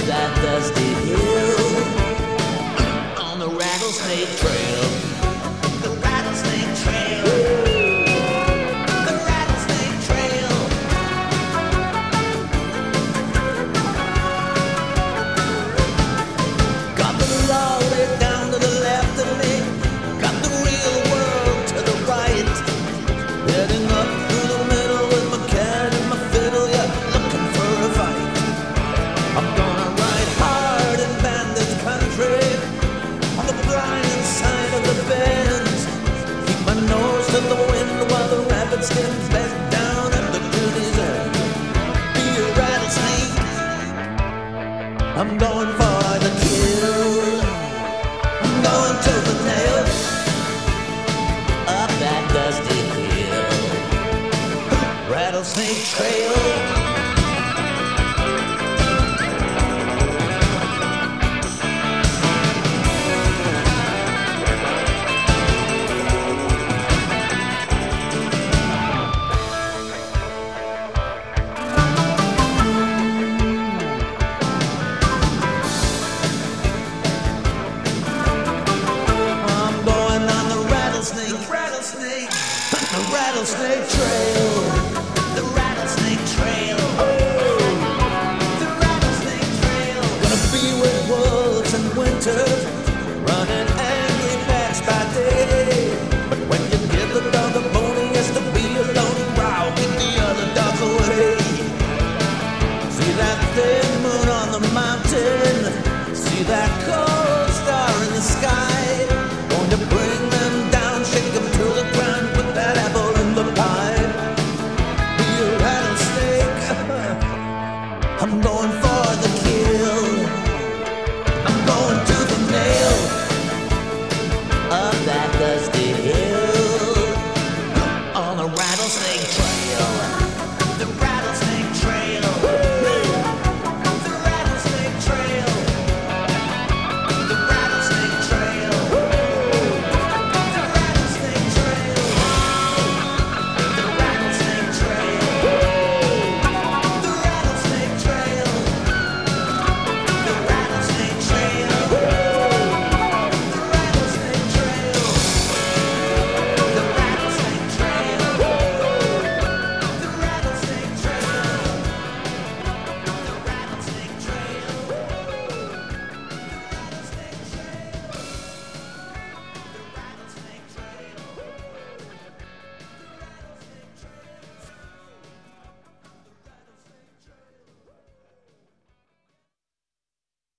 that dusty hill on the rattlesnake trail. The rattlesnake trail. The rattlesnake trail. Got the law laid down to the left of me. Got the real world to the right. Heading up through the middle with my cat and my fiddle, yeah, looking for a fight. I'm gonna ride hard in bandit country on the blind side of the bends. Keep my nose to the wind while the rabbit skins bend down at the duty's end. Be a rattlesnake. I'm going for